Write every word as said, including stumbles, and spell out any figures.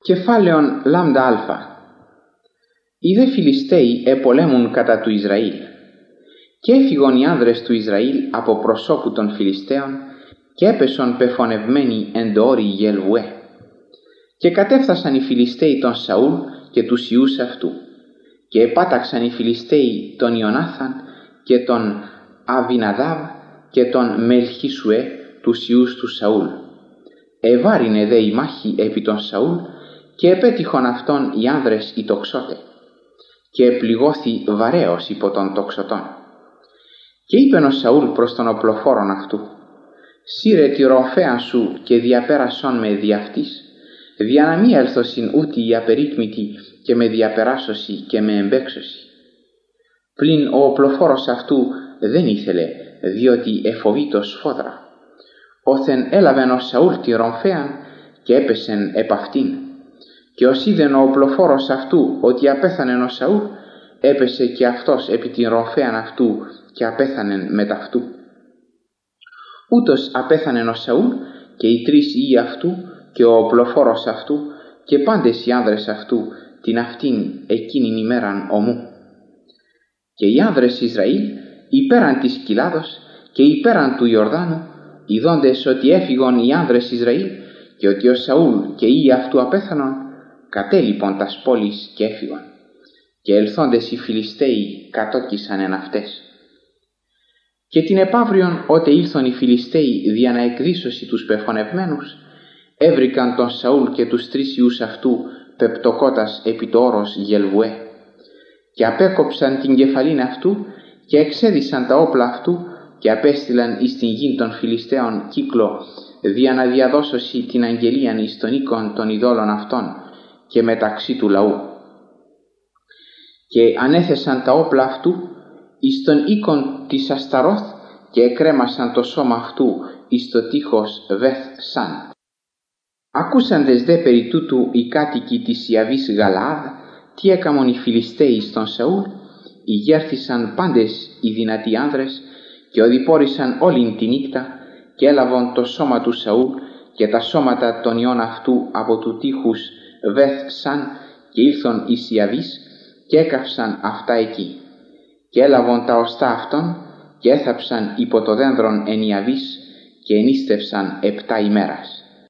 Κεφάλαιον λάμδα αλφα. Οι δε Φιλιστέοι επολέμουν κατά του Ισραήλ. Και έφυγον οι άνδρες του Ισραήλ από προσώπου των Φιλιστέων και έπεσον πεφωνευμένοι εν το όρι Γελβουέ. Και κατέφθασαν οι Φιλιστέοι τον Σαούλ και τους ιούς αυτού. Και επάταξαν οι Φιλιστέοι τον Ιωνάθαν και τον Αβιναδάβ και τον Μελχισουέ τους ιούς του Σαούλ. Εβάρινε δε η μάχη επί τον Σαούλ και επέτυχον αυτόν οι άνδρες οι τοξότε και επληγώθη βαρέως υπό των τοξωτών. Και είπεν ο Σαούλ προς τον οπλοφόρον αυτού: «Σύρε τη ροφέα σου και διαπέρασον με δι' αυτής, δια να μη έλθωσιν ούτι η απερίκμητη και με διαπεράσωση και με εμπέξωση». Πλην ο οπλοφόρος αυτού δεν ήθελε, διότι εφοβήτω σφόδρα. Όθεν έλαβεν ο Σαούλ τη ρομφέαν και έπεσεν επ' αυτήν. Και ως είδεν ο οπλοφόρος αυτού ότι απέθανεν ο Σαούλ, έπεσε και αυτός επί την ρομφέαν αυτού και απέθανεν μετ' αυτού. Ούτως απέθανεν ο Σαούλ και οι τρεις ιοί αυτού και ο οπλοφόρος αυτού και πάντες οι άνδρες αυτού την αυτήν εκείνην ημέραν ομού. Και οι άνδρες Ισραήλ υπέραν της Κοιλάδος και υπέραν του Ιορδάνου, ειδώντες ότι έφυγον οι άνδρες Ισραήλ και ότι ο Σαούλ και οι ιοί αυτού απέθανον, κατέλειπον τας πόλεις και έφυγον. Και ελθόντες οι Φιλιστέοι κατόκισαν εν αυτές. Και την επαύριον ότε ήλθον οι Φιλιστέοι δια να εκδίσωση τους πεφωνευμένους, έβρικαν τον Σαούλ και τους τρεις ιούς αυτού πεπτοκότας επί το όρος Γελβουέ. Και απέκοψαν την κεφαλήν αυτού και εξέδισαν τα όπλα αυτού και απέστειλαν εις την γην των Φιλιστέων κύκλο δια να διαδώσωση την αγγελίαν εις των οίκων των ειδόλων αυτών και μεταξύ του λαού. Και ανέθεσαν τα όπλα αυτού εις των οίκων της Ασταρόθ και εκρέμασαν το σώμα αυτού εις το τείχος Βεθ Σαν. Ακούσαντες δε περί τούτου οι κάτοικοι της Ιαβής Γαλαάδ τι έκαμον οι Φιλιστέοι στον Σαούλ, ηγέρθησαν πάντες οι δυνατοί άνδρες και οδηπόρησαν όλην τη νύχτα και έλαβον το σώμα του Σαούλ και τα σώματα των ιών αυτού από του τείχους Βεθ Σαν και ήλθον εις Ιαβής και έκαυσαν αυτά εκεί. Και έλαβον τα οστά αυτών και έθαψαν υπό το δένδρον εν Ιαβής και ενίστευσαν επτά ημέρας.